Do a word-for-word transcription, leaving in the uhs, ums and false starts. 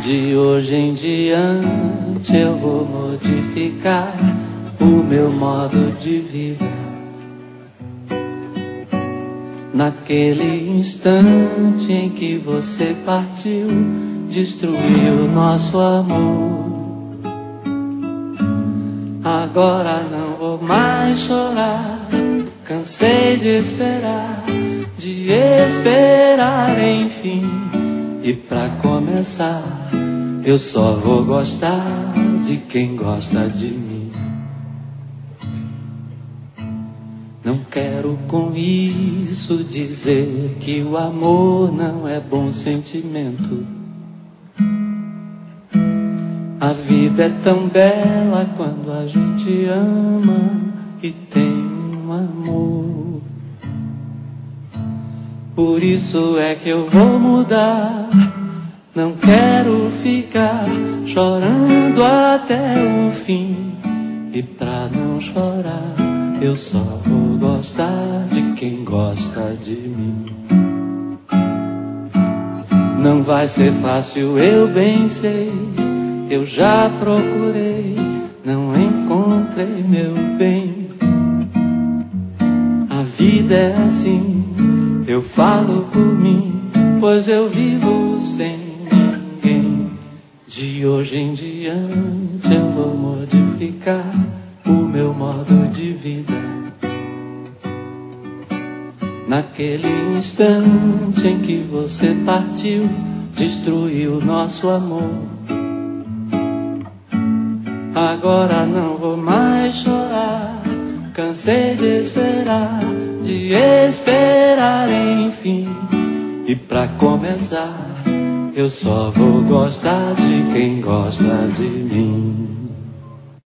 De hoje em diante eu vou modificar o meu modo de vida. Naquele instante em que você partiu, destruiu nosso amor. Agora não vou mais chorar, cansei de esperar, de esperar enfim. E pra começar, eu só vou gostar de quem gosta de mim. Não quero com isso dizer que o amor não é bom sentimento. A vida é tão bela quando a gente ama e tem um amor. Por isso é que eu vou mudar. Não quero ficar chorando até o fim. E pra não chorar, eu só vou gostar de quem gosta de mim. Não vai ser fácil, eu bem sei. Eu já procurei, não encontrei meu bem. A vida é assim, eu falo por mim, pois eu vivo sem ninguém. De hoje em diante eu vou modificar o meu modo de vida. Naquele instante em que você partiu, destruiu nosso amor. Agora não vou mais chorar, cansei de esperar, de esperar enfim. E pra começar, eu só vou gostar de quem gosta de mim.